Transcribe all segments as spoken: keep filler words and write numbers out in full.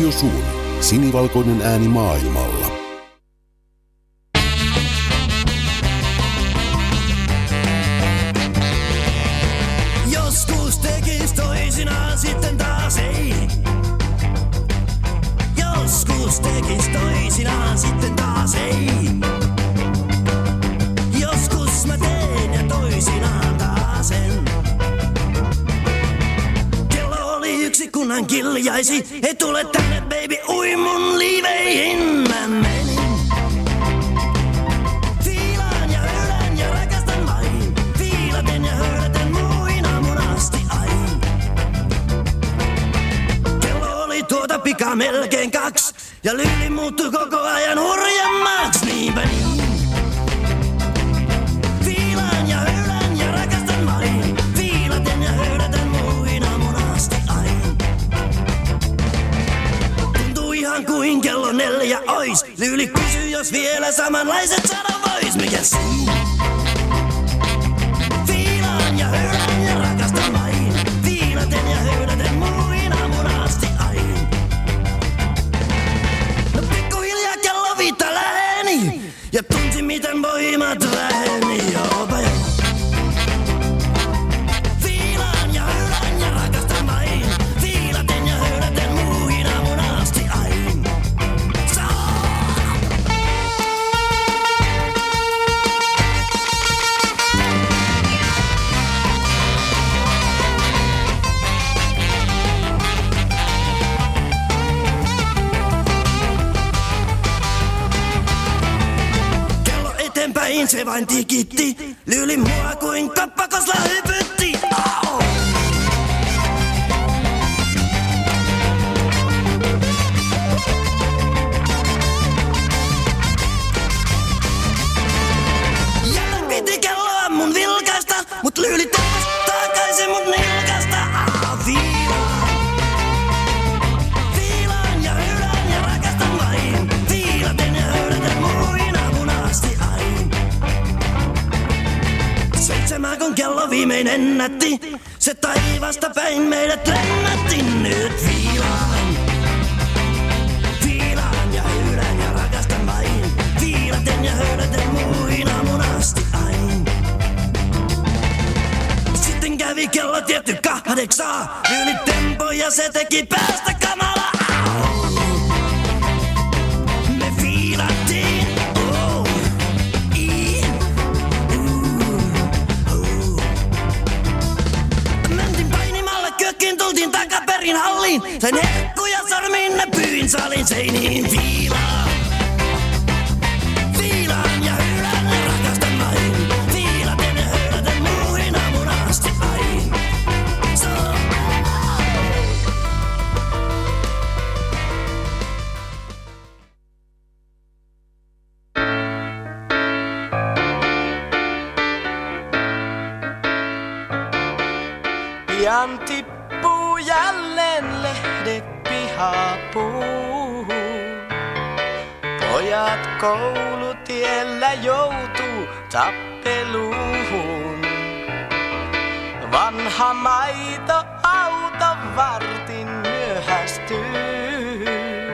Radio Suomi. Sinivalkoinen ääni maailmalla. Joskus tekis toisinaan, sitten taas ei. Joskus tekis toisinaan, sitten taas ei. Joskus mä teen ja toisinaan taas en. Kello oli yksi kun hän kiljaisi, ei tule tänne baby, ui mun liiveihin mä menin. Fiilaan ja höylän ja rakastan vain, fiilaten ja höyläten muina mun asti ain. Kello oli tuota pika melkein kaksi, ja lyyli muuttui koko ajan hurjemmaks, niinpä niin. Fiilaan ja höylän ja rakastan vain, fiilaten ja höyläten muina mun asti ain. Tuntuu ihan kuin kello neljä ois, lyyli kysyi jos vielä samanlaiset sanoa vois, mikä siinä? Fiilaan ja höylän ja rakastan vain, fiilaten ja höyläten muina mun asti ain. No pikkuhiljaa kello viittä läheni, ja tunsi miten voimat väheni, joopa joo. Fiilaan ja höylän ja rakastan vain, fiilaten ja höyläten muina mun asti ain. Kello eteenpäin se vain tikitti, lyyli mua kuin kappakosla hypytti. Au! Jälleen piti kelloa mun vilkaista, mut lyyli taas takaisin mut nilkasta. Au, fiilaan. Fiilaan ja höylän ja rakastan vain, fiilaten ja höyläten muina mun asti ain. Seitsemän kun kello viimeinen nätti, se taivasta päin meidät lennätti. Nyt fiilaan. Fiilaan ja höylän ja rakastan vain, fiilaten ja höyläten muina mun asti ain. Sitten kävi kello tietty kahdeksaa, yli tempo ja se teki päästä kamala. Au! Me fiilattiin, oh, i, uh, uh. Mentiin painimalla kökkiin, tultiin takaperin halliin, sain herkkuja sormiin, ne pyin salin seiniin. Fiilaan. Fiilaan ja höylän ja rakastan vain, fiilaten ja höyläten muina mun asti ain. So. Pian tippuu jälleen lehdet pihapuuhun. Pojat koulutiellä joutuu tappeluun. Vanha maito auto vartin myöhästyy.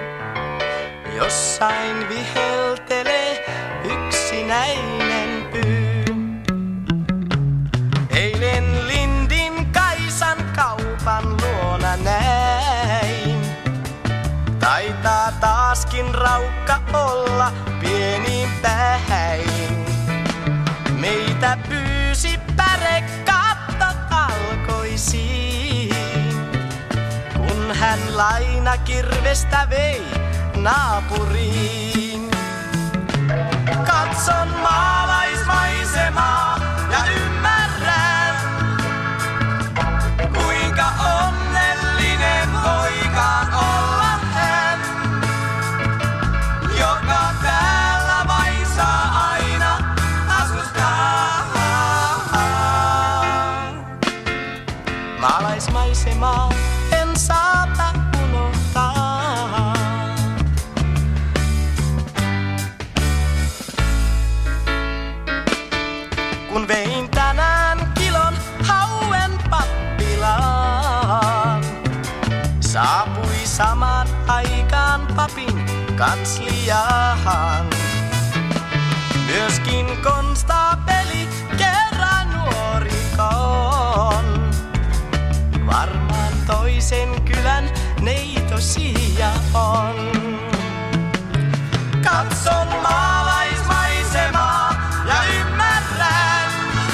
Jossain viheltelee yksinäinen pyy. Eilen Lindin Kaisan kaupan luona näin. Taitaa taaskin raukka olla pienin päin. Meitä pyysi pärekatto talkoisiin, kun hän lainakirvestä vei naapuriin. Katson maalaismaisemaa ja ymmärrän, kuinka onnellinen voikaan olla hän, joka täällä vain saa aina asustaa. Maalaismaisemaa en saata unohtaa. kansliaan. Myöskin konstaapeli kerran nuorikon. Varmaan toisen kylän neitosia on. Katson maalaismaisemaa ja ymmärrän,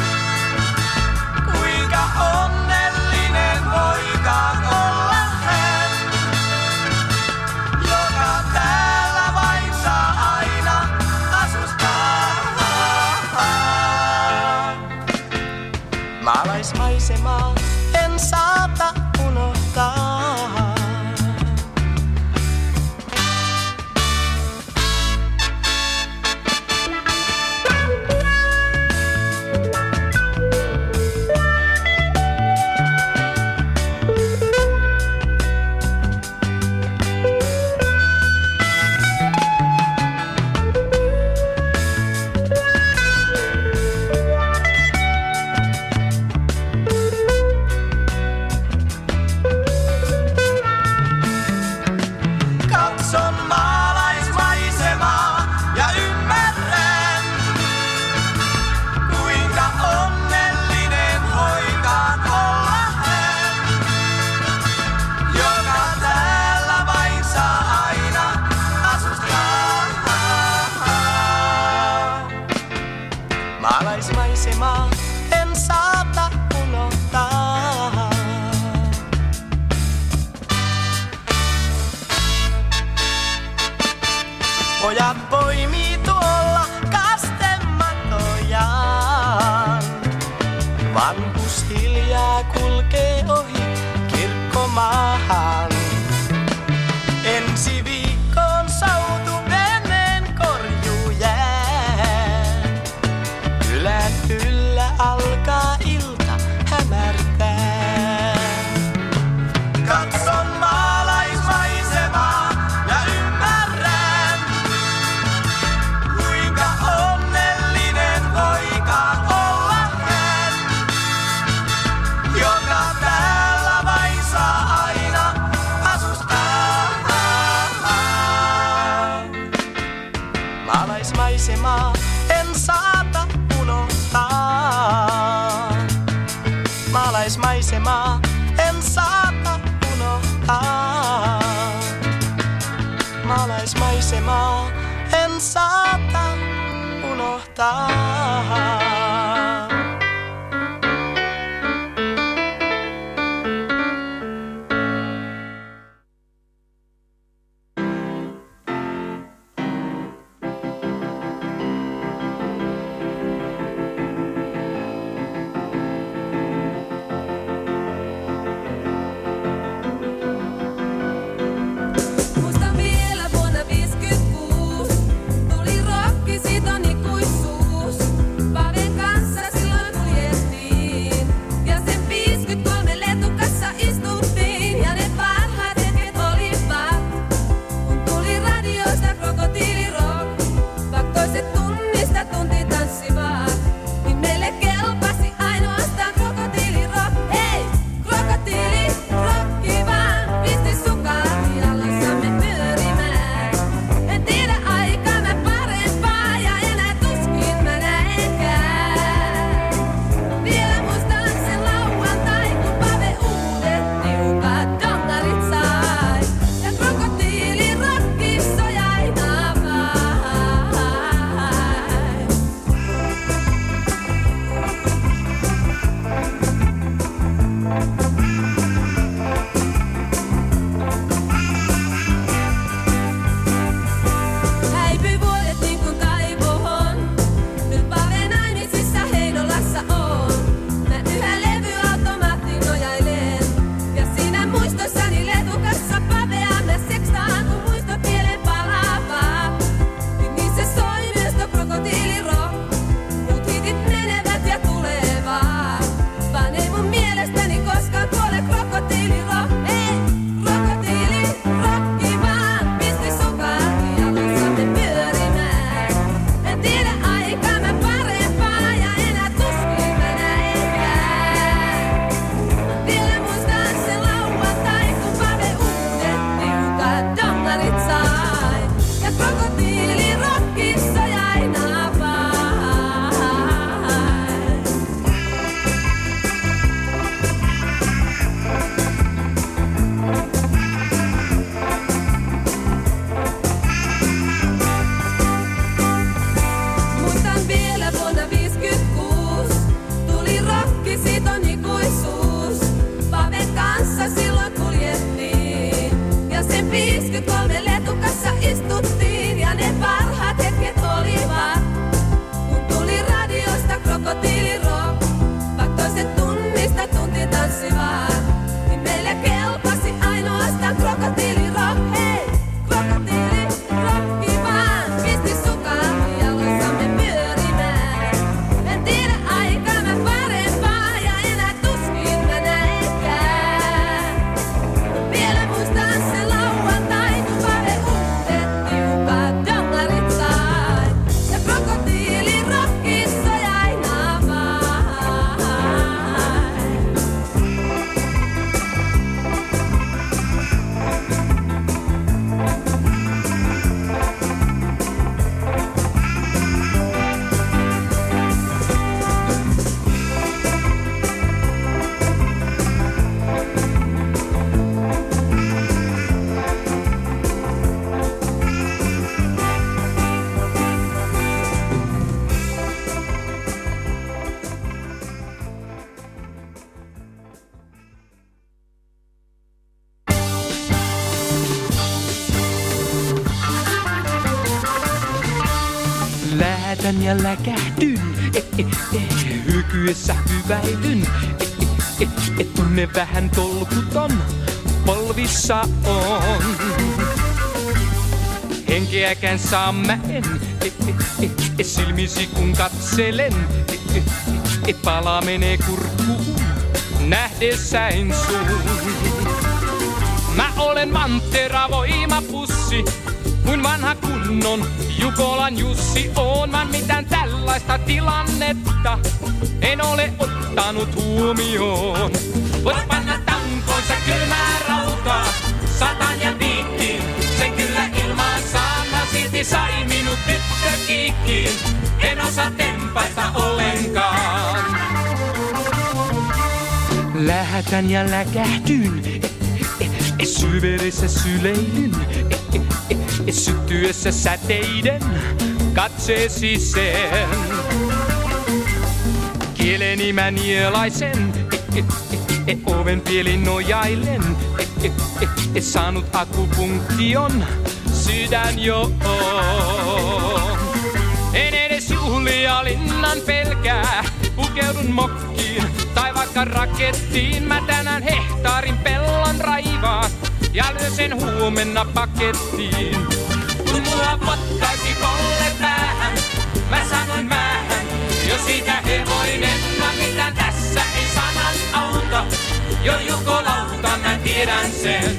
kuinka onnellinen voikaan olla hän, joka täällä vain saa aina asustaa. Maalaismaisemaa en saata unohtaa. Maalaismaisemaa en saata unohtaa. Pojat poimii tuolla kastematojaan. Vanhus hiljaa kulkee ohi kirkkomaahan. Ensi viikkoon sautu veneen korjuu jää. Kylän yllä alkaa ilta hämärtää. Katson maalaismaisemaa ja ymmärrän, kuinka onnellinen voikaan olla hän, joka täällä vain saa aina asustaa. Maalaismaisemaa en saata unohtaa. Maalaismaisemaa en saata unohtaa. Maalaismaisemaa en saata unohtaa. Muistan vielä vuonna viisikymmentäkuusi, tuli rokkisitoni kuissuus. Lähetän ja läkähdyn, eh, eh, eh, hykyessä hyväilyn. Eh, eh, eh, tunne vähän tolkuton, polvissa on. Henkeäkään saa mä en, eh, eh, eh, eh, silmisi kun katselen. Eh, eh, eh, pala menee kurkkuun, nähdessäin sun. Mä olen manttera voimapussi, kuin vanha kunnon Jukolan Jussi. Oon vaan mitään tällaista tilannetta en ole ottanut huomioon. Voit panna tankoonsa kylmää rautaa, satan ja piikkiin, sen kyllä ilmaan saan. Mä silti sai minut tyttökiikkiin, en osaa tempaista ollenkaan. Lähetän ja läkähdyn, syverissä syleilyn, syttyessä säteiden katseesi sen. Kieleni mä nielaisen, oven pielin nojailen, saanut akupunktion, sydän jo on. En edes juhlia linnan pelkää, pukeudun mokkiin tai vaikka rakettiin. Mä tänään hehtaarin pellon raivaan ja lyön sen huomenna pakettiin. Kun mua potkaisi kolle päähän, mä sanoin mähän, jo siitä hevoinen. Mä mitään tässä ei sanat auta, jo jukolauta mä tiedän sen.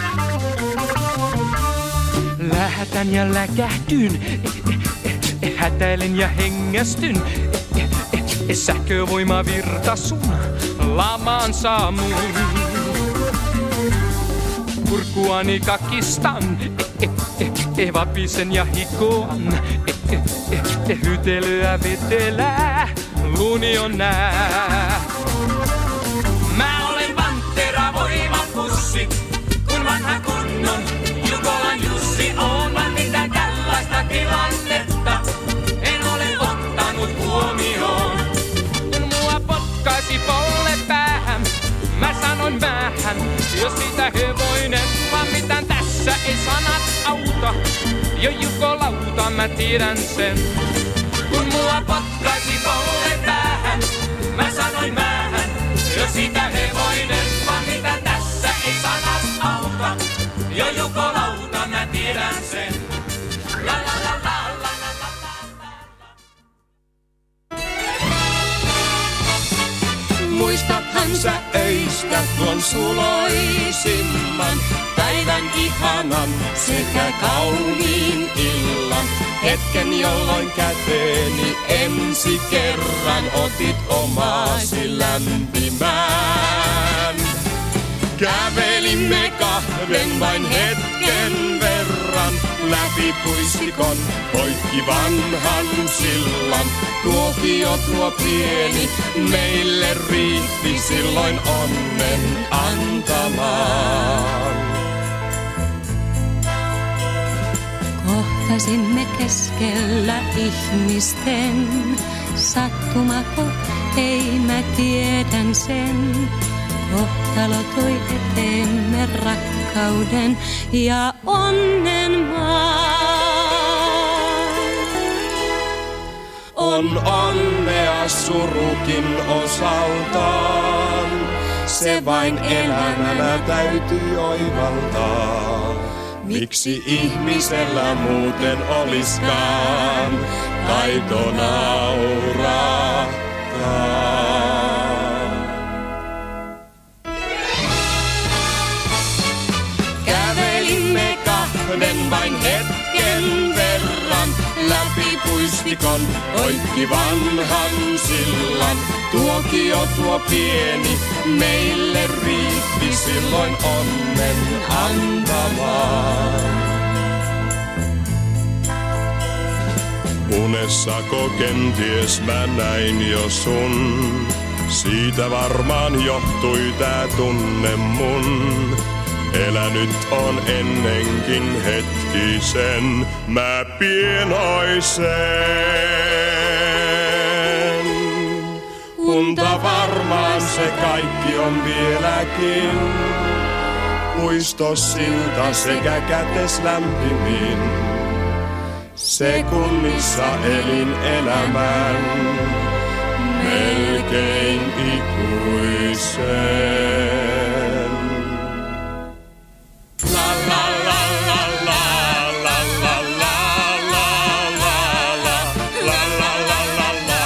Lähetän ja läkähdyn, hätäilen ja hengästyn. Sähkövoima virta sun lamaan saa mun. Kurkkuani kakistan, vapisen ja hikoan. Hytelyä vetelää, luni on nää. Mä olen panttera voimapussi, kun vanha kunnon Jukolan Jussi. Oon vaan mitään tällaista tilannetta en ole ottanut huomioon. Kun mua potkaisi polle päähän, mä sanoin vähän, jos siitä hevoinen. Vaan mitään tässä ei sanat auta, jo jukolauta mä tiedän sen. Kun mua potkaisi polle päähän, mä sanoin vähän, jos siitä hevoinen. Vaan mitään tässä ei sanat auta, jo jukolauta mä tiedän sen. La la la la la la la la. Muistathan sä öistä tuon suloisimman päivän ihanan sekä kauniin illan. Hetken jolloin käteeni ensi kerran otit omasi lämpimään. Kävelimme kahden vain hetken verran läpi puistikon poikki vanhan sillan. Tuokio tuo pieni meille riitti silloin onnen antamaan. Kohtasimme keskellä ihmisten, sattumako, ei mä tiedän sen. Kohtalo toi eteemme rakkauden ja onnen maan. On onnea surukin osaltaan, se vain elämänä täytyy oivaltaa. Miksi ihmisellä muuten oliskaan taito nauraa? Kävelimme kahden vain hetken verran läpi puistikon poikki vanhan sillan. Tuokio tuo pieni meille riitti silloin onnen antamaan. Unessako kenties mä näin jo sun, siitä varmaan johtui tää tunne mun. Elänyt on ennenkin hetkisen, mä pienoisen. Unta varmaan se kaikki on vieläkin, puistos silta sekä kätes lämpimin. Sekunnissa elin elämän, melkein ikuisen. La la la la la la la la la la la la la la la la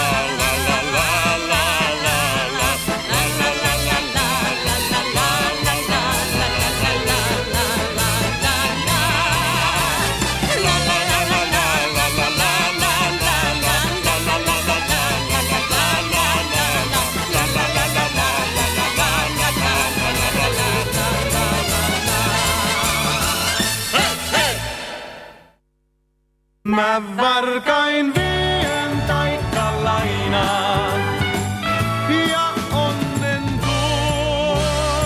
Mä varkain vien taikka lainaan ja onnen tuon.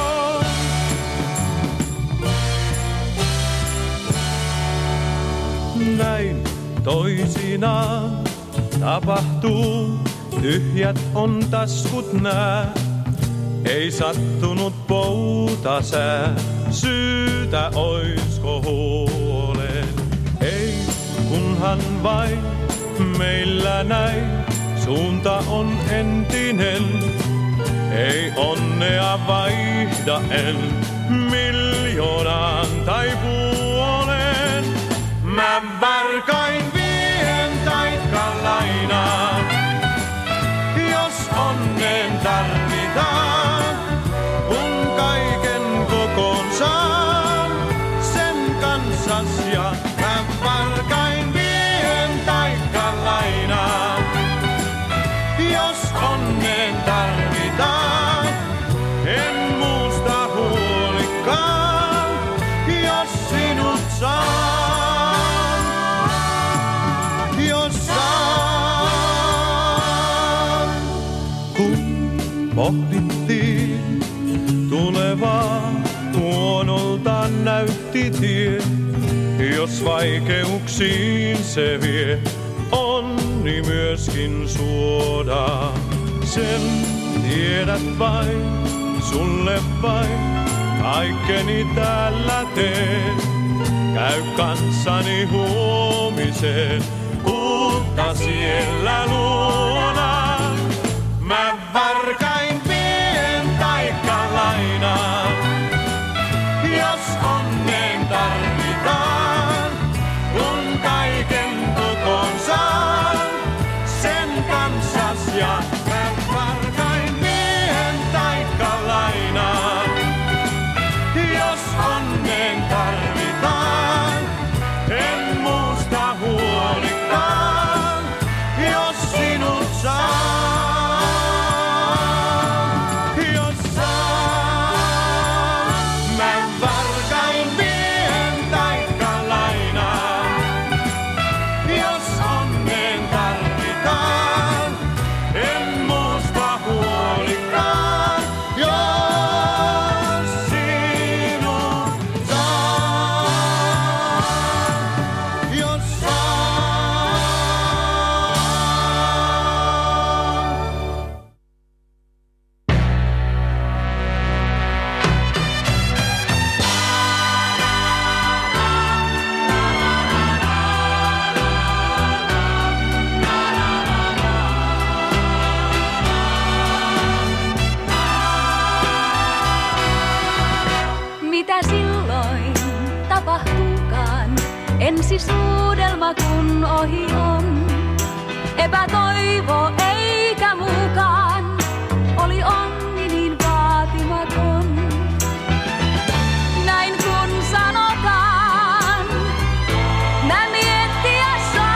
Näin toisinaan tapahtuu, tyhjät on taskut nää. Ei sattunut pouta sää, syytä oisko huoleen. Ei, kunhan vain meillä näin, suunta on entinen. Ei onnea vaihda en miljoonaan tai puoleen. Mä varkain vien taikka lainaan, jos onneen tarvitaan. Kun kaiken kokoon saan, sen kanssas ja mä varkain vien taikka lainaan. Jos onneen tarvitaan, en muusta huolikaan, jos sinut saan, jos saan. Kun pohdittiin tulevaa, huonolta näytti tie. Jos vaikeuksiin se vie, onni myöskin suodaa. Sen tiedät vain, sulle vain, kaikkeni täällä teen. Käy kanssani huomiseen, uutta siellä luona. Mä varkain vien taikka lainaan, jos onneen tarvitaan. Kun kaiken kokoon saan, sen kanssas ja mä varkain vien taikka lainaan. Jos onneen tarvitaan, en muusta huolikaan, jos sinut saan, jos saan. Mä varkain vien taikka lainaan, jos onneen tarvitaan, en muusta huolikaan, jos sinut saan, jos saan. Mitä silloin tapahtuukaan, ensi suudelma kun ohi on. Epätoivo eikä muukaan, oli onni niin vaatimaton. Näin kun sanotaan, mä miettiä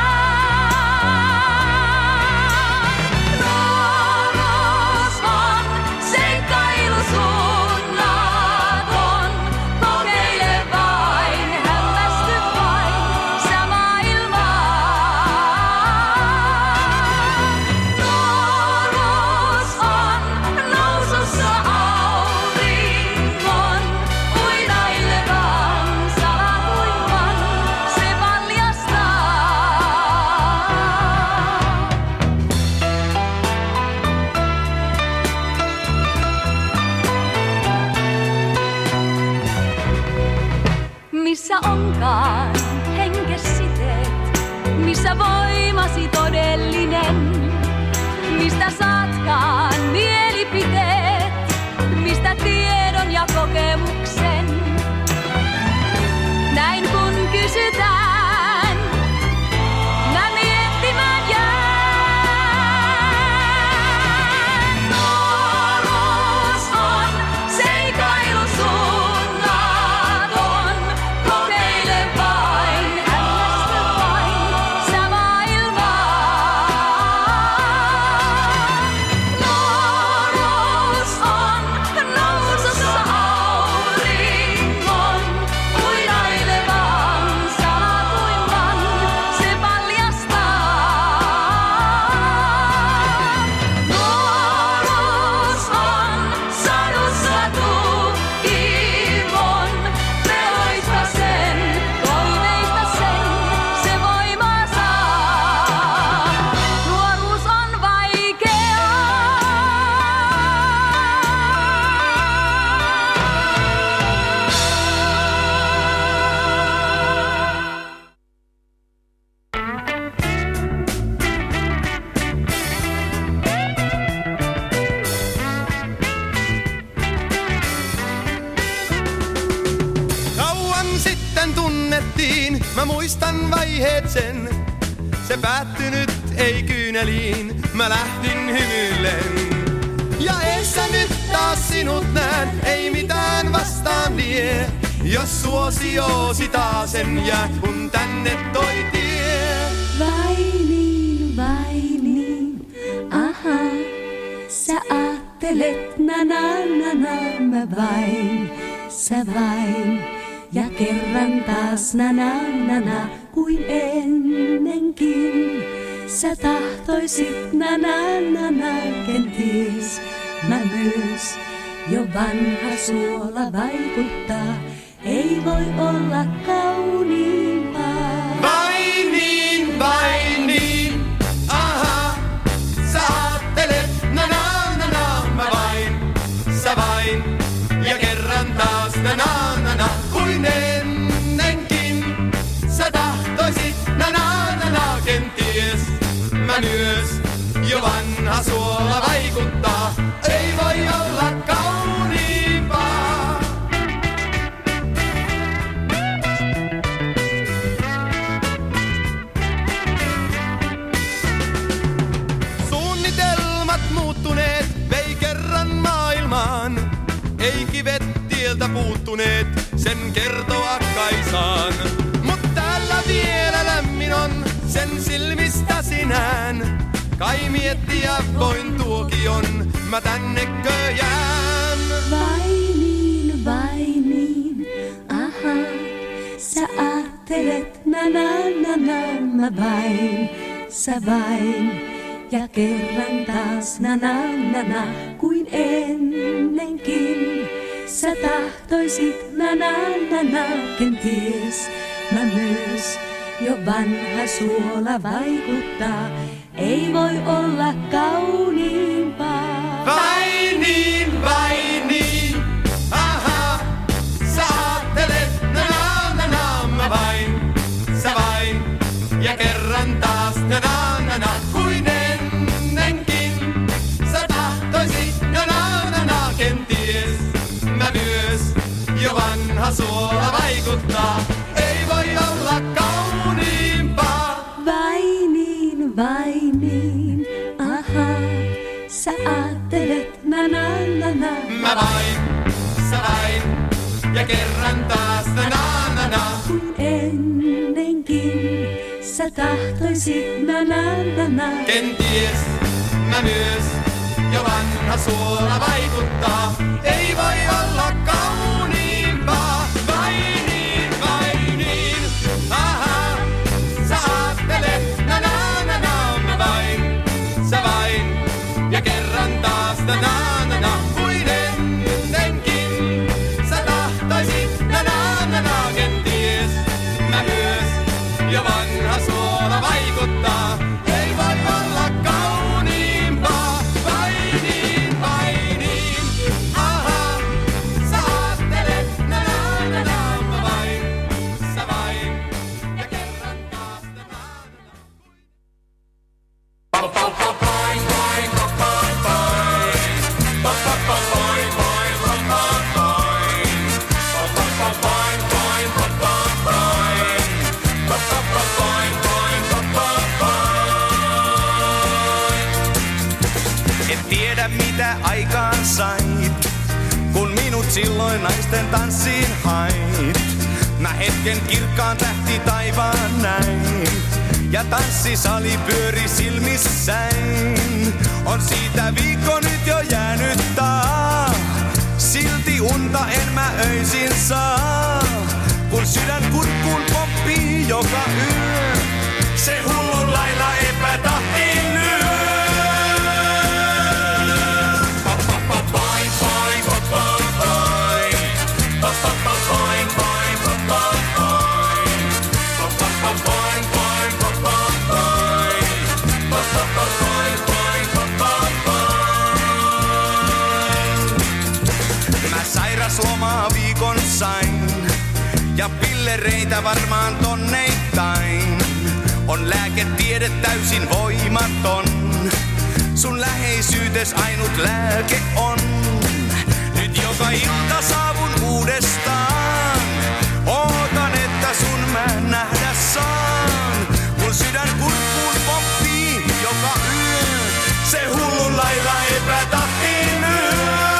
saan. Nuoruus on seikkailu suunnaton. Kokeile vain, hämmästy vain, sä maailmaa. missä voimasi todellinen, mistä saatkaan mielipiteet, mistä tiedon ja kokemuksen. Näin kun kysytään, mä miettimään jään. Nuoruus on seikailu suunnaton, kokeile vain, hämmästy vain sä maailmaa. Nuoruus on nousussa auringon, huilailevan salatuimman se paljastaa. Nuoruus on sadussa tukivon, peloista sen, toiveista sen, se voimaa saa. Nuoruus on Kauan sitten tunnettiin, mä muistan vaiheet sen. Se päättynyt ei kyyneliin, mä lähdin hymyillen. Ja eessä nyt taas sinut näen, ei mitään vastaan vie. Jos suosioosi taasen jää, kun tänne toi tie. vai niin, vai niin, aha. Sä aattelet na na na na, mä vain, sä vain. Ja kerran taas na na na na, kuin ennenkin. Sä tahtoisit na na na na, kenties mä myös. Jo vanha suola vaikuttaa, ei voi olla kauniimpaa. Vai niin, vai niin, aha. Sä aattelet, na na na na, mä vain, sä vain. Ja kerran taas na na na na, kuin ennenkin. Sä tahtoisit, na na na na, kenties mä myös. Jo vanha suola vaikuttaa, ei voi olla kauniimpaa. Suunnitelmat muuttuneet, vei kerran maailmaan. Ei kivet tieltä puuttuneet, sen kertoa kaisaan. Mut täällä vielä lämmin on, sen silmistä sinään. Kai miettiä voin tuokion, mä tännekö jään. Vai niin, vai niin, aha. Sä aattelet na na na na, mä vain, sä vain. Ja kerran taas na na na na, kuin ennenkin. Sä tahtoisit na na na na, kenties mä myös. Jo vanha suola vaikuttaa, ei voi olla kauniimpaa. Vai niin, vai niin, aha. Sä aattelet, na na na na, mä vain, sä vain. Ja kerran taas na na na na, kuin ennenkin. Sä tahtoisit, na na na na, kenties mä myös. Jo vanha suola vaikuttaa, ei voi olla kauniimpaa. Vai niin, vai niin, aha. Sä aattelet na na na na. Mä vain, sä vain. Ja kerran taas na na na na. Kuin ennenkin. Sä tahtoisit na na na na. Kenties mä myös. Jo vanha suola vaikuttaa, ei voi olla kauniimpaa. Vai niin, vai niin, aha. Sä aattelet, na na na na, mä vain, sä vain. Ja kerran taas na na na na, kuin ennenkin. Sä tahtoisit, na na na na, kenties mä myös. Jo vanha suola vaikuttaa, ei voi olla kauniimpaa. Vai niin, vai niin, aha. Sä En tiedä mitä aikaan sait, kun minut silloin naisten tanssiin hait. Mä hetken kirkkaan tähti taivaan näin, ja tanssisali pyöri silmissäin. On siitä viikko nyt jo jäänyt taa, silti unta en mä öisin saa. Kun sydän kurkkuun pomppii joka yö, se hullun lailla epätahtiin lyö. Mä sairaslomaa viikon sain, ja pillereitä varmaan tonneittain. On lääketiede täysin voimaton, sun läheisyytes ainut lääke on. Nyt joka ilta saavun uudestaan, ootan että sun mä nähdä saan. Kun sydän kurkkuun pomppii joka yö, se hullun lailla epätahtiin lyö.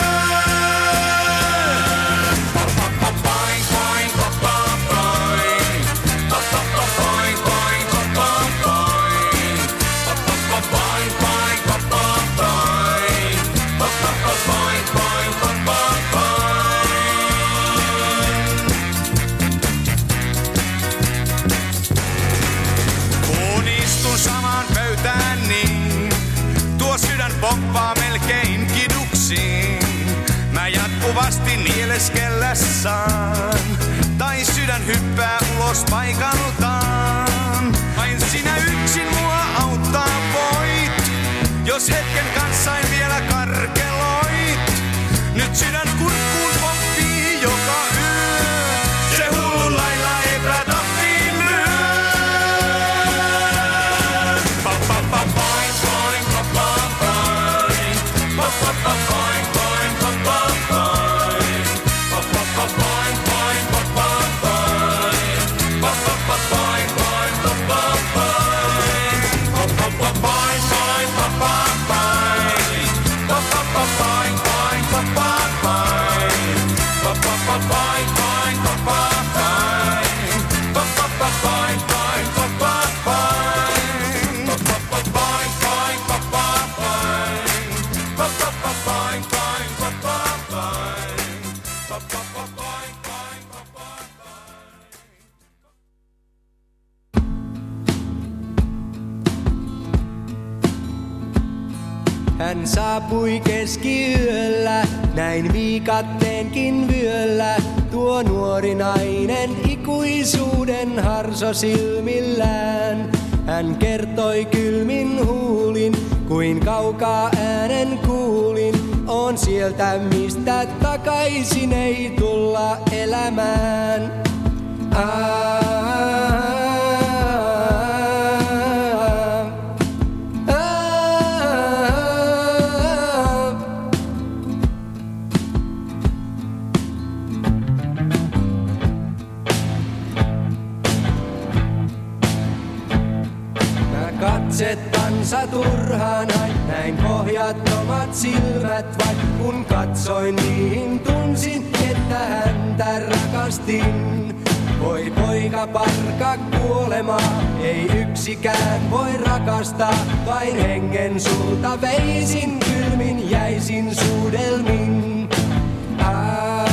Pomppaa melkein kiduksiin, mä jatkuvasti nieleskellessaan, tai sydän hyppää ulos paikaltaan. Vain sinä yksin mua auttaa voit, jos hetken kanssain vielä karkeloit. Nyt sydän kurkkuun pomppii joka yö, se hullun lailla epätahtiin lyö. Pa, pa, pa, poing, poing, pa, pa. Hän saapui keskiyöllä, näin viikatteenkin vyöllä. Tuo nuori nainen ikuisuuden harso silmillään. Hän kertoi kylmin huulin, kuin kaukaa äänen kuulin. On sieltä mistä takaisin ei tulla elämään. Aa. Katsettansa turhaan hain, näin pohjattomat silmät vain. Kun katsoin niihin tunsin, että häntä rakastin. Voi poika parka kuolemaa, ei yksikään voi rakastaa. Vain hengen sulta veisin, kylmin jäisin suudelmin. Aa.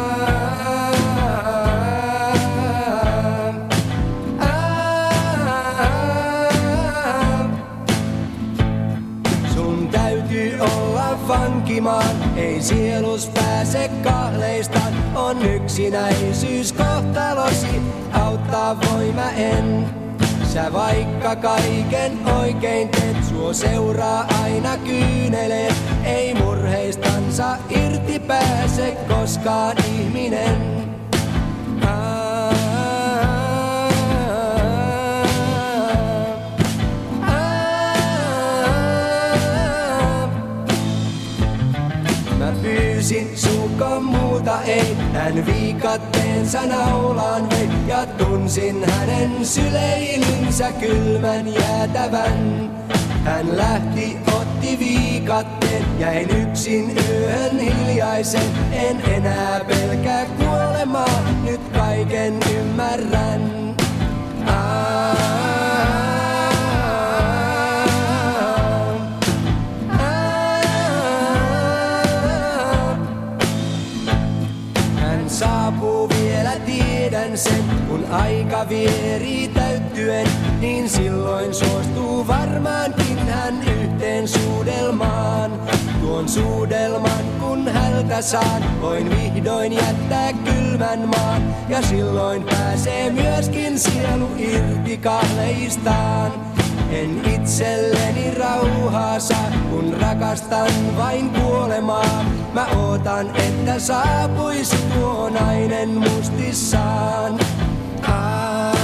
Vankimaan, ei sielus pääse kahleistaan. On yksinäisyys kohtalosi, auttaa voi mä en. Sä vaikka kaiken oikein teet, suo seuraa aina kyyneleet. Ei murheistansa irti pääse koskaan ihminen. pyysin suukko muuta ei. Hän viikatteensa naulaan vei ja tunsin hänen syleilynsä kylmän jäätävän. Hän lähti, otti viikatteen, jäin yksin yöhön hiljaisen. En enää pelkää kuolemaa, nyt kaiken ymmärrän. Aa, hän saapuu vielä, tiedän sen, kun aika vieri täyttyen, niin silloin suostuu varmaankin hän yhteen suudelmaan. Tuon suudelman kun häneltä saan, voin vihdoin jättää kylmän maan. Ja silloin pääsee myöskin sielu irti kahleistaan. En itselleni rauhaa saa, kun rakastan vain kuolemaa. Mä ootan, että saapuisi tuo nainen mustissaan. Aa.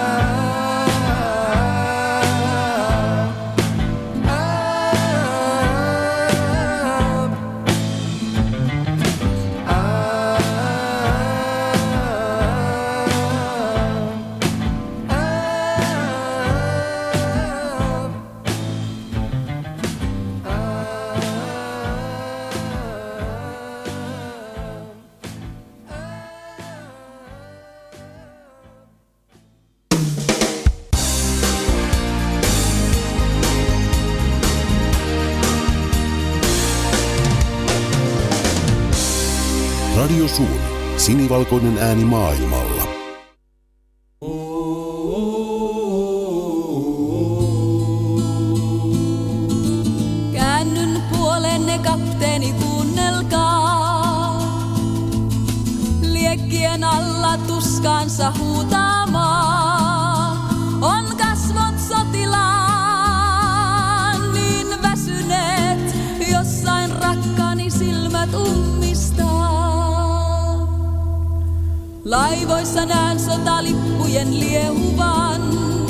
Radio Suomi, sinivalkoinen ääni maailmalla. Käännyn puolenne kapteeni, kuunnelkaa. Liekkien alla tuskaansa huutaamaan. On kasvot sotilaan, niin väsyneet, jossain rakkaani silmät ummistaa. Laivoissa näen sotalippujen liehuvan.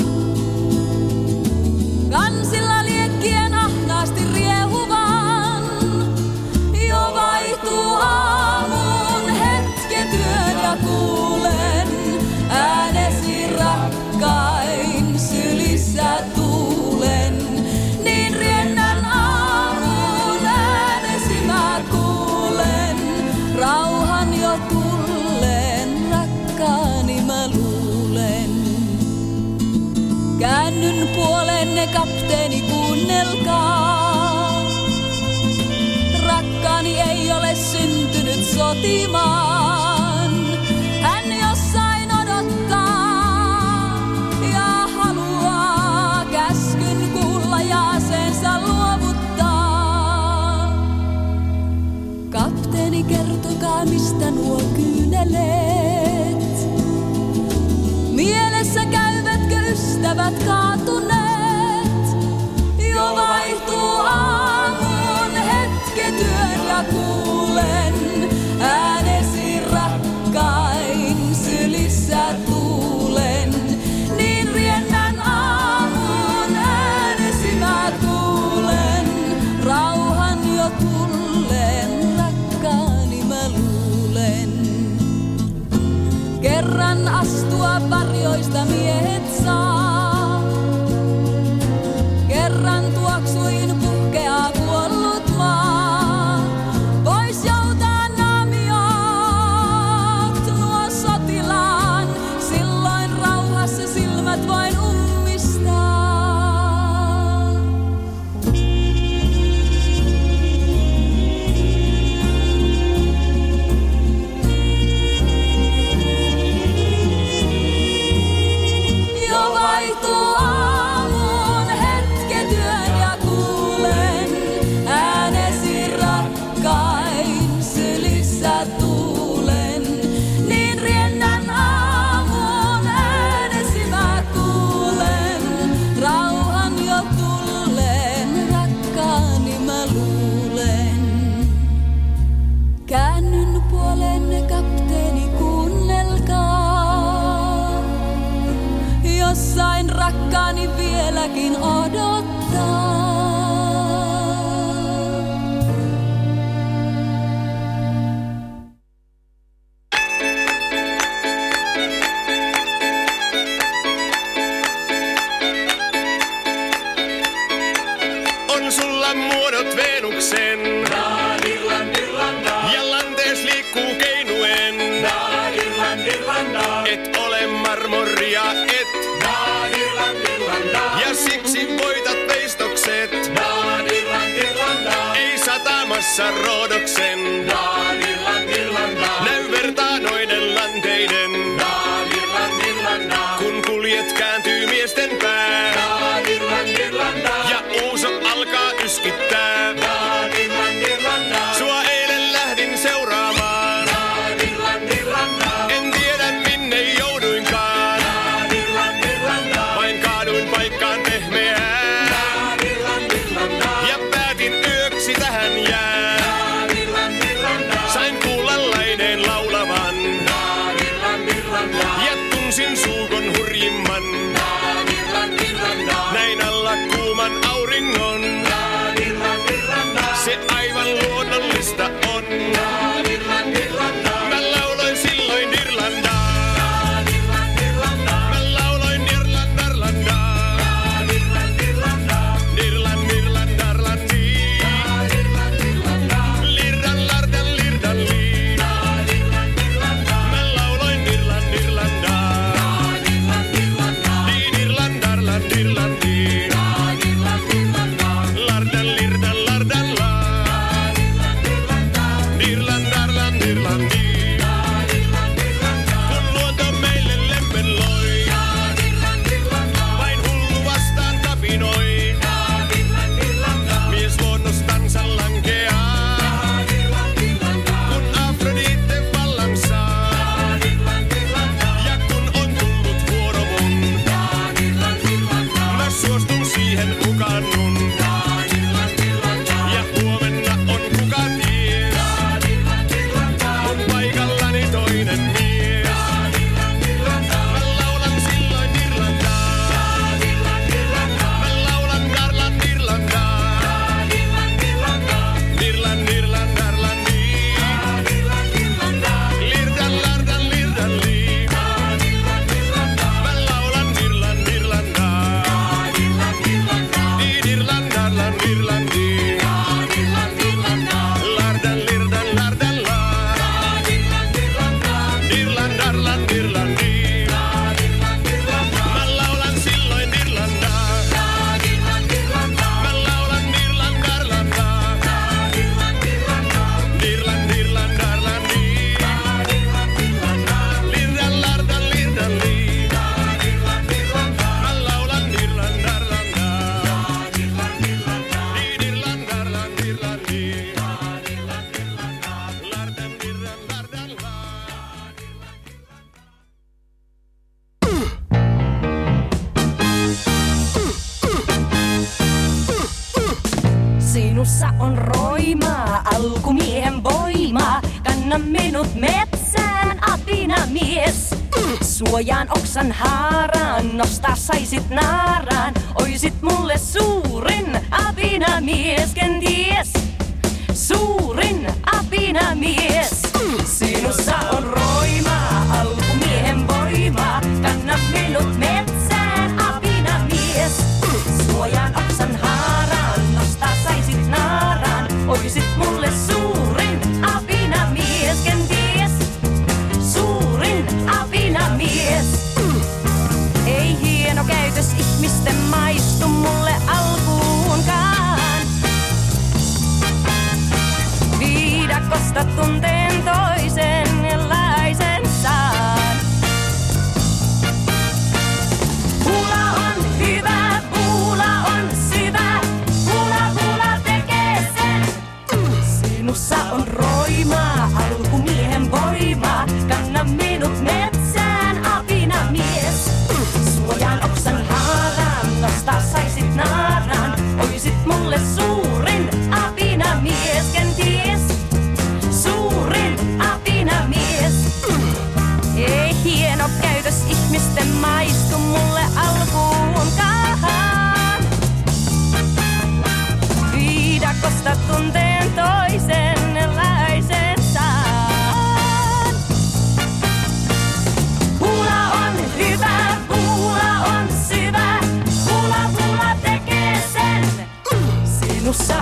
Kansilla liekkien ahnaasti riehuvan. Jo vaihtuu aamun hetket yön ja kuulen äänesi rakkain sylissä tuulen. Niin riennän aamun äänesi mä kuulen. Rauhan jo tulleen rakkaani mä luulen. Käännyn puolenne kapteeni, kuunnelkaa. Rakkaani ei ole syntynyt sotimaan. Hän jossain odottaa ja haluaa käskyn kuulla ja aseensa luovuttaa. Kapteeni, kertokaa mistä nuo kyyneleet. Mielessä käyvätkö ystävät kaatuneet? Jo vaihtuu aamun hetket yön ja kuulen äänesi rakkain sylissä tuulen. Niin riennän aamun äänesi mä kuulen. Rauhan jo tulleen rakkaani mä luulen. Kerran astua varjoista miehet saa. Kerran tuoksuin puhkeaa kuollut maa. Pois joutaa naamiot nuo sotilaan. Silloin rauhassa silmät vain ummistaa. Jo vaihtuu aamun hetket yön ja kuulen äänesi rakkain sylissä tuulen. Niin riennän aamun äänesi mä kuulen. Rauhan jo tulleen rakkaani mä luulen. Käännyn puolenne kapteeni, kuunnelkaa. Jossain rakkaani vieläkin odottaa. Ilman muodot Venuksen. Ja lantees liikkuu keinuen. Et ole marmoria, et. Ja siksi voitat veistokset. Ei satamassa Roodoksen. Näy vertaanoiden lanteiden. Kun kuljet kääntyy miesten pää. Ja uuso alkaa yskittää. Sua eilen lähdin seuraamaan. En tiedä minne jouduinkaan. Vain kaaduin paikkaan pehmeään. Ja päätin yöksi tähän jää. Sain kuulla laineen laulavan. Ja tunsin suukon hurjimman. Näin alla kuuman auringon. Se aivan luonnollista on. Mä lauloin silloin Irlandaa. Mä lauloin Irlandarlandaa. Irland, Irlandarlandi. Lirdanlardan, lirdalli. Mä lauloin Irland, Irlandaa. Irlandarland, Irlandi. Lardan, lirdan, lardalla. Irlandarland, Irlandi. Kun luonto meille lempen loi. Vain hullu vastaan kapinoi. Mies luonnostansa lankeaa. Kun Afrodite vallan saa. Ja kun on tullut vuoro mun. Mä suostun siihen mukannun. Ja huomenna on kuka ties. On paikallani toinen mies. Mä laulan silloin Irlandaa. Mä laulan Darlan Irlandaa. Irland, Irlandarlandi. Lirdan, lardan, lirdalli. Mä laulan Irland, Irlandaa. Irlandarland, Irlandi. Lardan, lirdan, lardalla. Irlandarland, Irlandi. Mä laulan silloin Irlandaa. Mä laulan Irlandarlandaa. Irland, Irlandarlandi. Lirdan, lardan, lirdalli. Mä laulan Irlandarlandaa. Irlandarland, Irlandi. Lardan, lirdan, lardalla. Sinussa on roimaa, alkumiehen voimaa. Kanna minut metsään, apinamies. Suojaan oksan haaraan, nostaa saisit naaraan. Oisit mulle suurin apinamies, kenties. Suurin apinamies. Sinussa on roimaa, alkumiehen voimaa. Kanna minut metsään, apinamies. Suojaan oksan haaraan, nostaa saisit naaraan. Oisit mulle suurin apinamies, kenties. Suurin apinamies. Ei hieno käytös ihmisten maistu mulle alkuunkaan. Viidakosta tunteen toisenlaisen saan. Puula on hyvä, puula on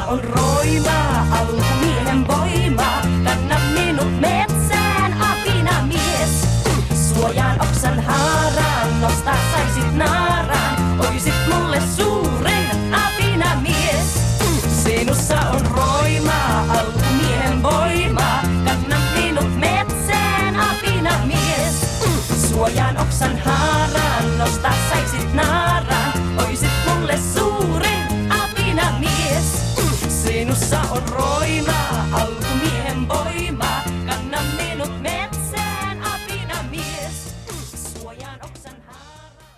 on roimaa, alkumiehen voimaa. Kanna minut metsään, apina mies. Suojaan oksan haaraan, nostaa saisit naaraan. Oisit mulle suuren apina mies. Sinussa on roimaa, alkumiehen voimaa. Kanna minut metsään, apina mies. Suojaan oksan haaraan, nostaa saisit naaraan. Oisit mulle suuren apina mies. Sinussa on roimaa, alkumiehen voimaa. Kanna minut metsään, apina mies. Suojaan oksan haaraan.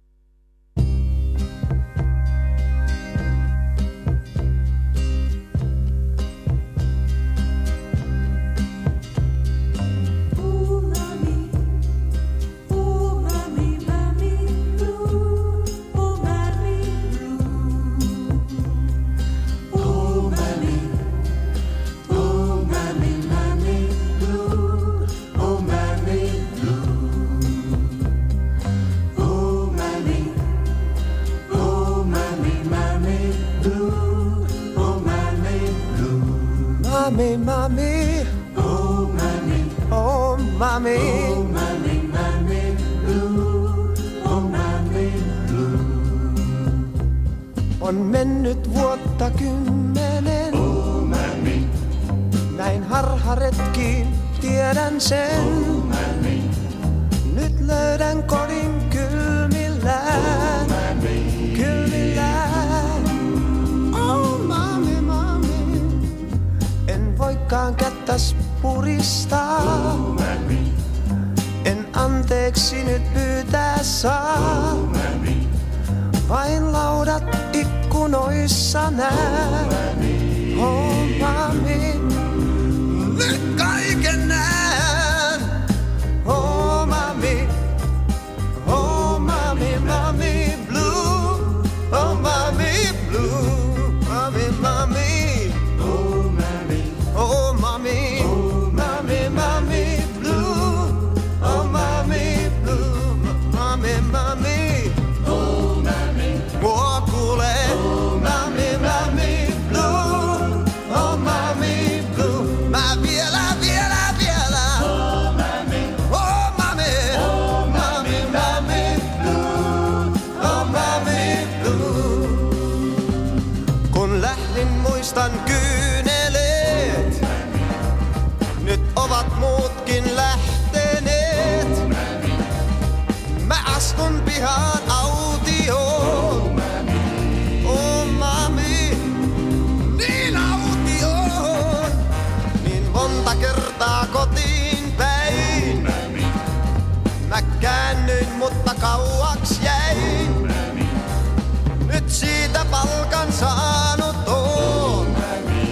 Mommy, mommy, oh mommy, oh mommy, oh mommy, mommy blue, oh mommy blue. On mennyt vuotta kymmenen, oh mommy, näin harharetkiin tiedän sen, oh mommy. Nyt löydän kodin kylmillään, oh mommy, kylmillään. Oh mommy, mommy, en voikaan kättäs puristaa, oh mommy. En anteeksi nyt pyytää saa, oh mommy. Vain laudat ikkunoissa näen, oh mommy. Nyt kaiken näen, oh mommy, oh mommy, mommy blue, oh mommy blue, mommy, mommy, oh mommy, oh mommy, oh mommy, mommy blue, oh mommy blue, mommy, mommy, oh mommy, oh kuule, oh mommy, mommy blue, oh mommy blue, mä vielä, vielä, vielä, oh mommy, oh mommy, oh mommy, mommy blue, oh mommy blue. Kun lähdin muistan kyyneleet, nyt ovat muutkin lähteneet. Mä astun pihaan autioon, oh mami, niin autioon. Niin monta kertaa kotiin päin. Mä käännyin, mutta kauaksi jäin. Nyt siitä palkan saanut oon.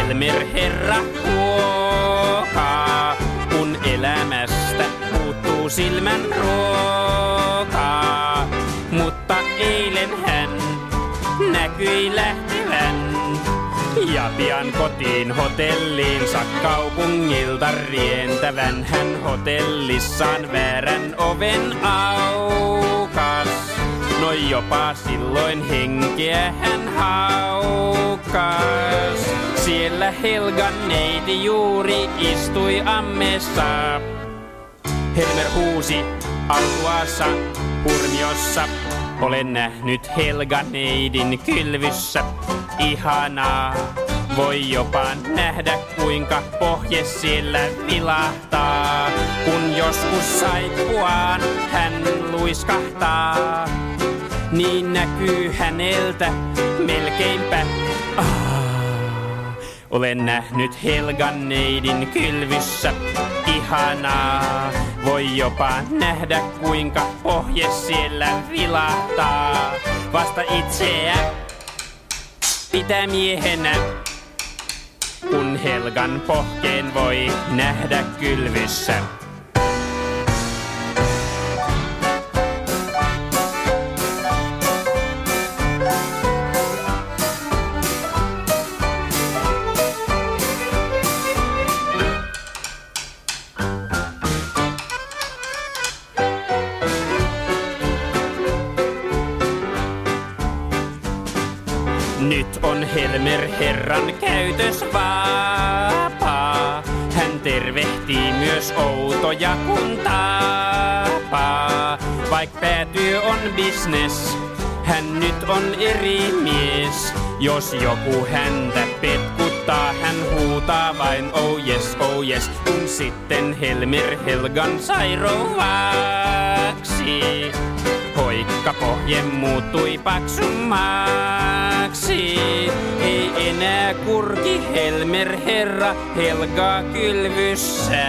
Helmer herra huokaa, kun elämästä puuttuu silmän ruokaa. Mutta eilen hän näkyi lähtevän ja pian kotiin hotelliinsa kaupungilta rientävän. Hän hotellissaan väärän oven aukas, no jopa silloin henkeä hän haukas. Siellä Helgan neiti juuri istui ammessa. Helmer huusi alkuassa hurmiossa, olen nähnyt Helgan neidin kylvyssä. Ihanaa, voi jopa nähdä kuinka pohje siellä vilahtaa. Kun joskus saippuaan hän luiskahtaa, niin näkyy häneltä melkeinpä. Ah, olen nähnyt Helgan neidin kylvyssä. Ihanaa, voi jopa nähdä kuinka pohje siellä vilahtaa. Vasta itseä pitää miehenä, kun Helgan pohkeen voi nähdä kylvyssä. Nyt on Helmer herran käytös vapaa. Hän tervehtii myös outoja kun tapaa. Vaik päätyö on business, hän nyt on eri mies. Jos joku häntä petkuttaa, hän huutaa vain oh yes, oh yes. Kun sitten Helmer Helgan sai rouvaksi, hoikka pohje muuttui paksummaksi. Ei enää kurki Helmer herra Helgaa kylvyssä,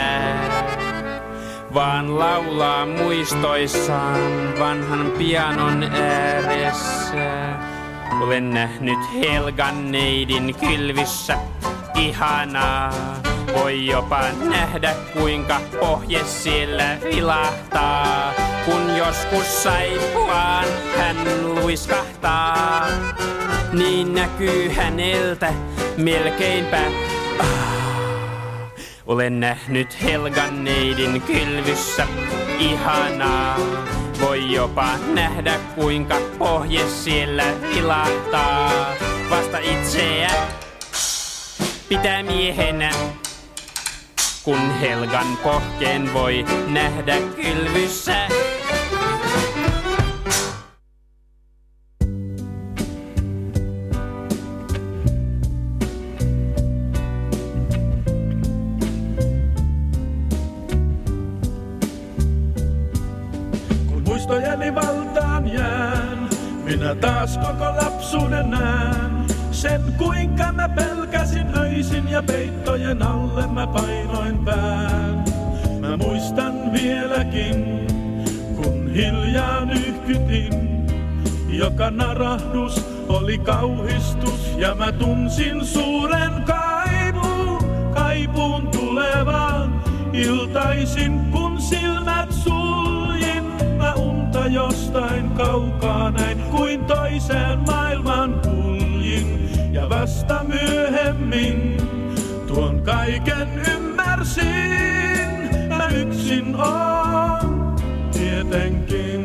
vaan laulaa muistoissaan vanhan pianon ääressä. Olen nähnyt Helgan neidin kylvyssä. Ihanaa, voi jopa nähdä kuinka pohje siellä vilahtaa. Kun joskus saippuaan hän luiskahtaa, niin näkyy häneltä melkeinpä. Ah, olen nähnyt Helgan neidin kylvyssä. Ihanaa, voi jopa nähdä kuinka pohje siellä vilahtaa. Vasta itseä pitää miehenä, kun Helgan pohkeen voi nähdä kylvyssä. Kun muistojeni valtaan jään, minä taas koko lapsuuden näen. Sen kuinka mä pelkäsin öisin ja peittojen alle mä painoin pään. Mä muistan vieläkin, kun hiljaa nyhkytin. Joka narahdus oli kauhistus ja mä tunsin suuren kaipuun, kaipuun tulevaan. Iltaisin kun silmät suljin, mä unta jostain kaukaa näin kuin toiseen maailman kuljin. Ja vasta myöhemmin tuon kaiken ymmärsin, mä yksin oon tietenkin.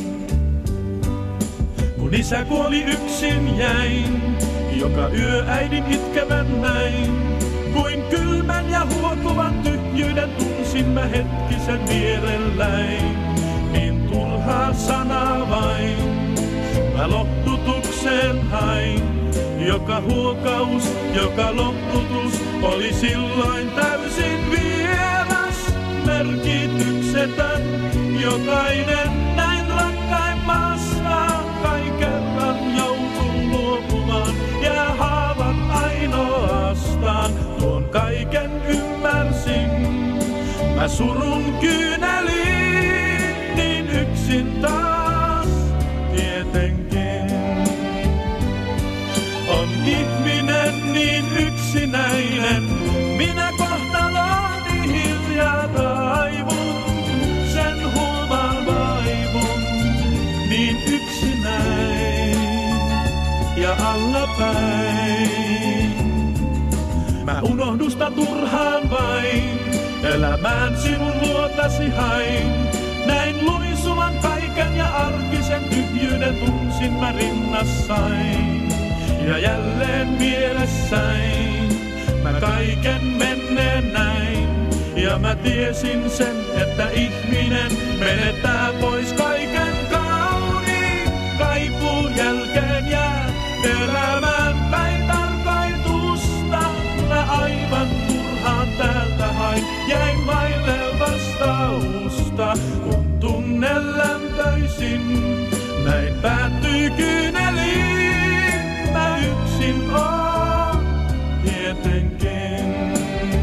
Kun isä kuoli yksin jäin, joka yö äidin itkevän näin. Kuin kylmän ja huokuvan tyhjyyden tunsin mä hetkisen vierelläin. Niin turhaa sanaa vain, mä lohdutukseen hain. Joka huokaus, joka lohdutus oli silloin täysin vieras, merkityksetön. Jokainen näin rakkaimmasta kaikerran joutui luopumaan, jää haavat ainoastaan. Tuon kaiken ymmärsin, mä surun kyyneliin, niin yksin taas tietenkin. On ihminen niin yksinäinen, minä kohtaloni hiljaa taivun, sen huomaan vaivun, niin yksinäin ja allapäin. Mä unohdusta turhaan vain, elämään sinun luotasi hain. Näin luisuvan kaiken ja arkisen tyhjyyden tunsin mä rinnassain. Ja jälleen mielessäin mä kaiken menneen näin. Ja mä tiesin sen, että ihminen menettää pois kaiken kauniin. Kaipuun jälkeen jää elämään päin tarkoitusta. Mä aivan turhaan täältä hain, jäin vaille vastausta. Kun tunne lämpöisin, näin päättyy kyyneliin. Mä yksin oon tietenkin.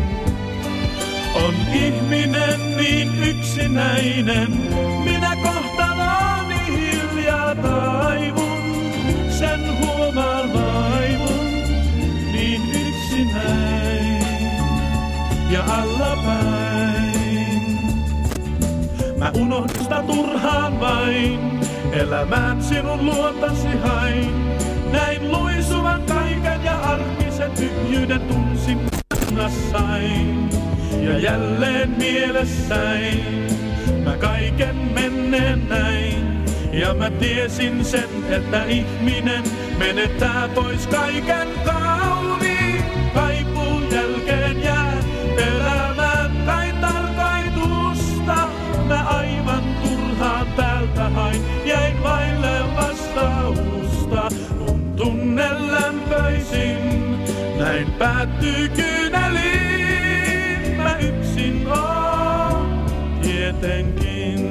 On ihminen niin yksinäinen, minä kohtaloni hiljaa taivun, sen huomaan vaivun, niin yksinäin ja allapäin. Mä unohdusta turhaan vain, elämään sinun luotasi hain. Näin luisuvan kaiken ja arkisen tyhjyyden tunsin rinnassain. Ja jälleen mielessäin mä kaiken menneen näin. Ja mä tiesin sen, että ihminen menettää pois kaiken kauniin. Kaipuun jälkeen jää elämään päin tarkoitusta. Mä aivan turhaan täältä hain, jäin vaille vastausta. Kun tunne lämpöisin, näin päättyy kyyneliin. Mä yksin oon tietenkin.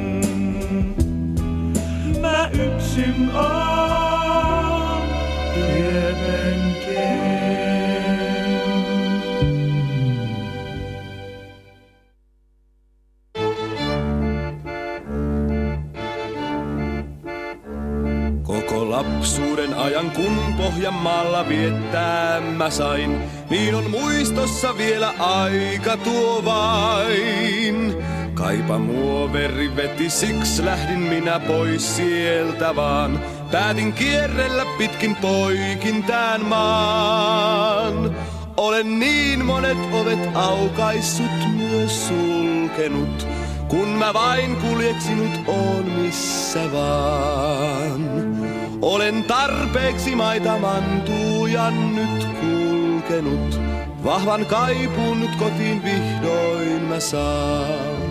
Mä yksin oon tietenkin. Koko lapsuuden ajan kun Pohjanmaalla viettää mä sain, niin on muistossa vielä aika tuo vain. Kaipa muoveri veti, siksi lähdin minä pois sieltä vaan. Päätin kierrellä pitkin poikin tän maan. Olen niin monet ovet aukaissut, myös sulkenut, kun mä vain kuljeksinut oon missä vaan. Olen tarpeeksi maita mantuujan nyt kulkenut, vahvan kaipuun nyt kotiin vihdoin mä saan.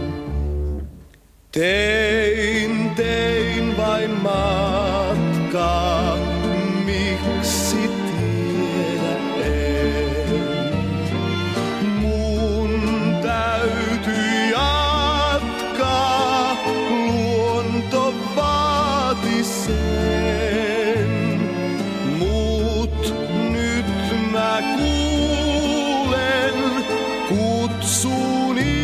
Tein, tein vain matkaa, miksi tiedä en. Mun täytyy jatkaa, luonto vaati sen. Mut nyt mä kuulen kutsuni.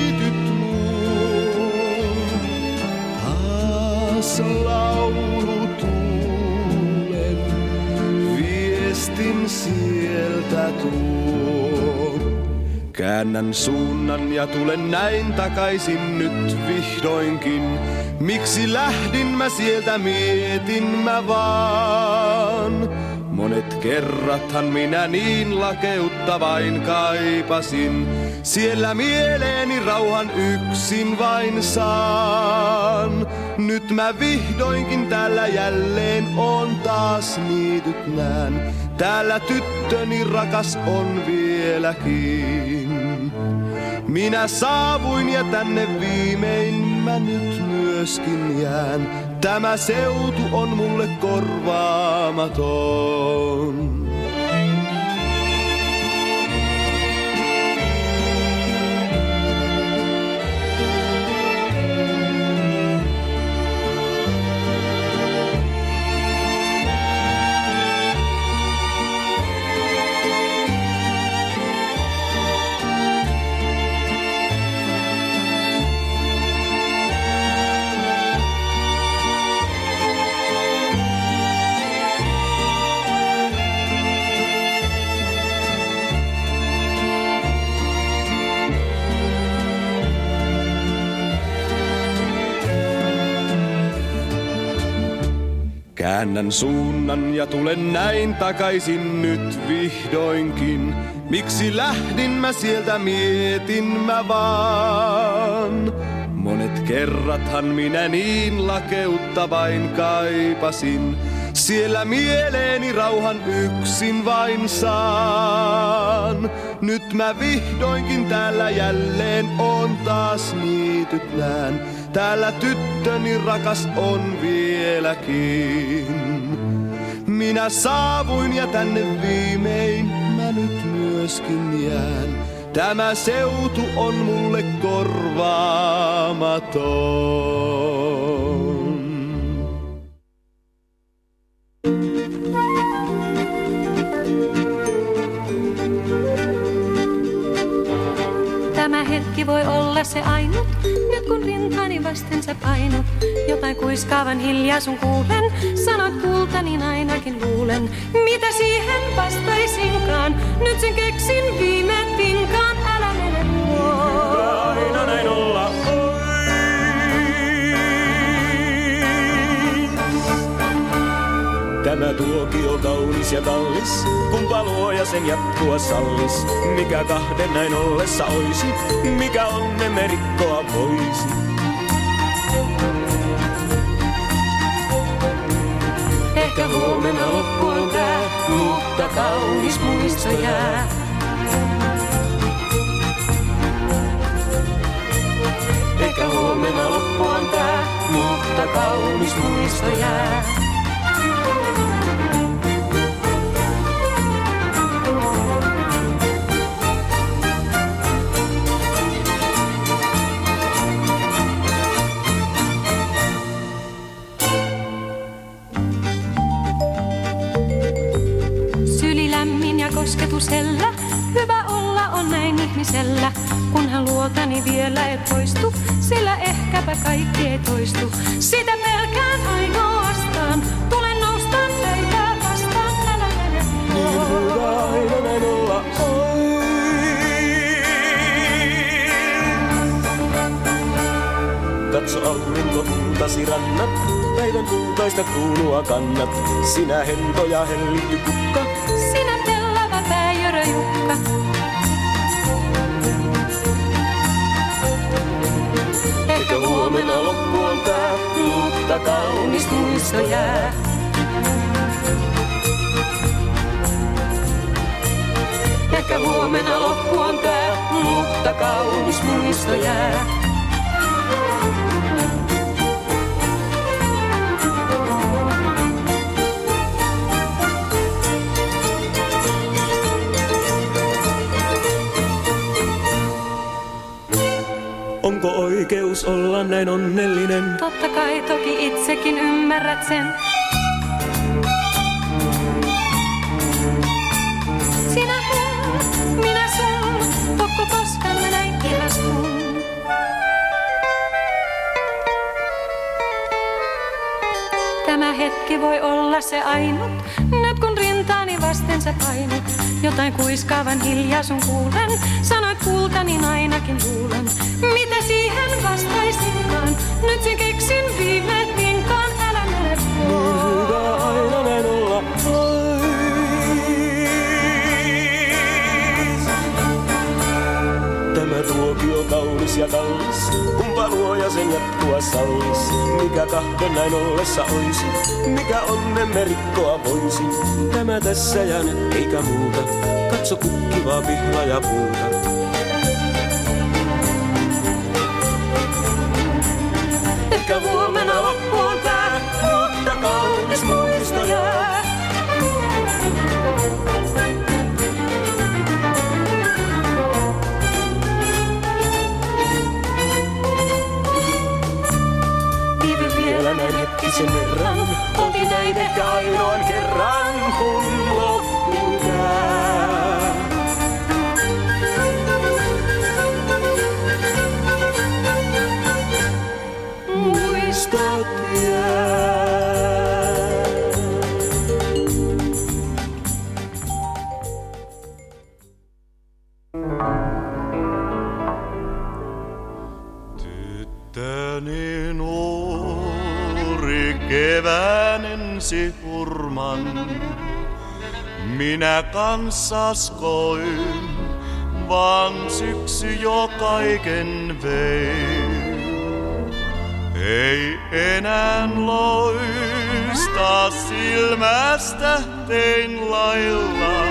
Laulu tuulen, viestin sieltä tuo. Käännän suunnan ja tulen näin takaisin nyt vihdoinkin. Miksi lähdin mä sieltä, mietin mä vaan. Monet kerrathan minä niin lakeutta vain kaipasin. Siellä mieleeni rauhan yksin vain saan. Nyt mä vihdoinkin täällä jälleen on taas niityt nään. Täällä tyttöni rakas on vieläkin. Minä saavuin ja tänne viimein mä nyt myöskin jään. Tämä seutu on mulle korvaamaton. Käännän suunnan ja tulen näin takaisin nyt vihdoinkin. Miksi lähdin mä sieltä, mietin mä vaan. Monet kerrathan minä niin lakeutta vain kaipasin. Siellä mieleeni rauhan yksin vain saan. Nyt mä vihdoinkin täällä jälleen on taas niityt nään. Täällä tyttöni rakas on vieläkin. Minä saavuin ja tänne viimein mä nyt myöskin jään. Tämä seutu on mulle korvaamaton. Tämä hetki voi olla se ainut, nyt kun rintaani vasten sä painut. Jotain kuiskaavan hiljaa sun kuulen, sanot kultani ainakin luulen. Mitä siihen vastaisinkaan, nyt sen keksin viime tinkaan, älä mene pois. Aina näin olla, oi. Tämä tuokio kaunis ja kallis, kumpa luoja sen jatkua sallis. Mikä kahden näin ollessa oisi, mikä onnemme rikkoa voisi. Ehkä huomenna loppu on tää, mutta kaunis muisto jää. Ehkä huomenna loppu on tää, mutta kaunis muisto jää. Kosketusella, hyvä olla on näin ihmisellä, kunhan luotani vielä et poistu, sillä ehkäpä kaikki ei toistu. Sitä pelkään ainoastaan, tulen noustaan päivää vastaan, älä mene pois. Aina näin olla, oi. Katso aurinko kultasi rannat, päivän kultaista kruunua kannat. Sinä hento ja hellitty kukka, sinä pellava pääjörö Jukka. Ehkä huomenna loppu on tää, mutta kaunis muisto jää. Ehkä huomenna loppu on tää, mutta kaunis muisto jää. Onko oikeus olla näin onnellinen? Totta kai toki itsekin ymmärrät sen. Sinä mun, minä sun, tokko koskaan mä näin ihastun. Tämä hetki voi olla se ainut, nyt kun rintaani vasten sä painut. Jotain kuiskaavan hiljaa sun kuulen, sanoit kultani ainakin luulen. Mitä siihen vastaisinkaan, nyt sen keksin viime tinkaan, älä mene pois. Hyvä aina näin olla, oi. Tämä tuokio kaunis ja kallis, kumpa luoja sen jatkua sallis. Mikä kahden näin ollessa oisi, mikä onnemme rikkoa voisi. Tämä tässä ja nyt eikä muuta, katso kukkivaa pihla ja puuta. Ehkä huomenna loppu on tää, mutta kaunis muisto jää. Viivy vielä näin hetkisen verran, oltiin näin ehkä ainoan kerran, kun loppu jää. Muistot jää. Tyttöni nuori keväinen yksi hurman. Minä kanssas koin, vaan syksy jo kaiken vei. Ei enää loista silmästä tein lailla,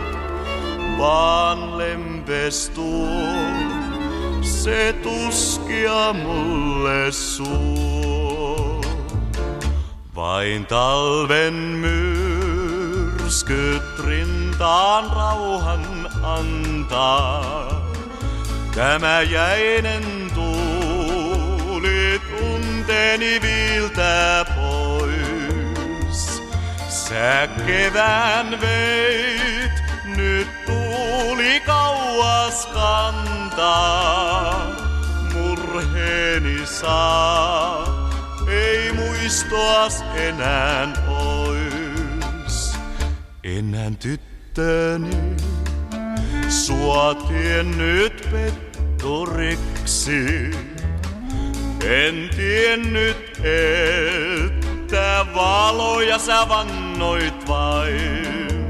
vaan lempestuu se tuskia mulle suo. Vain talven myrskyt rintaan rauhan antaa. Tämä jäinen tuuli tunteni viiltää pois. Sä kevään veit, nyt tuuli kauas kantaa. Murheeni saa, ei muistoas enää ois. Enää tyttöni, sua tiennyt petturiksi. En tiennyt, että valoja sä vannoit vain.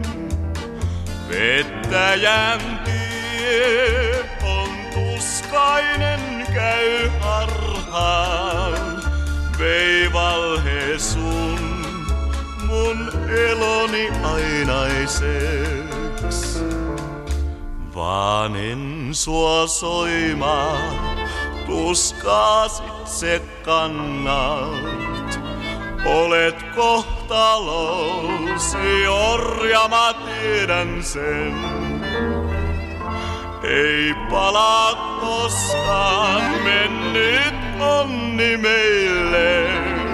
Pettäjän tie on tuskainen, käy harhaan. Vei valhe sun mun eloni ainaiseks. Vaan en sua soimaa, tuskaasit se kannat. Olet kohtalosi orja, mä tiedän sen. Ei palaa koskaan mennyt onni meille,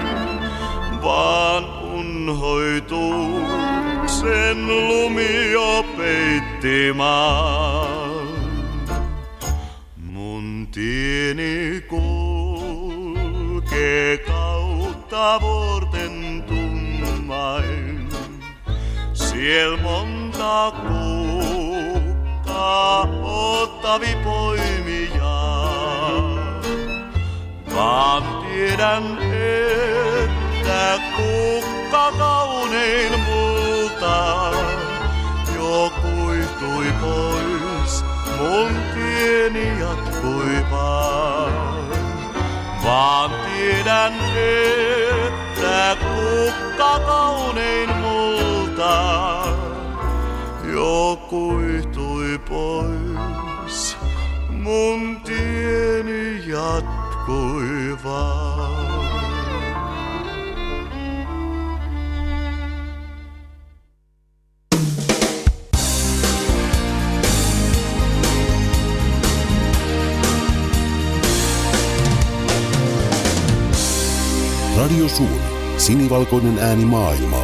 vaan unhoituu sen lumi jo peitti maan. Mun tieni kulkee kautta vuorten tummain. Siel monta kukkaa ottavi poimijaa. Vaan tiedän, että kukka kaunein multa jo kuihtui pois, mun tieni jatkui vaan. Vaan tiedän, että kukka kaunein multa jo kuihtui pois, mun tieni jatkui vaan. Radio Suomi, sinivalkoinen ääni maailmaa.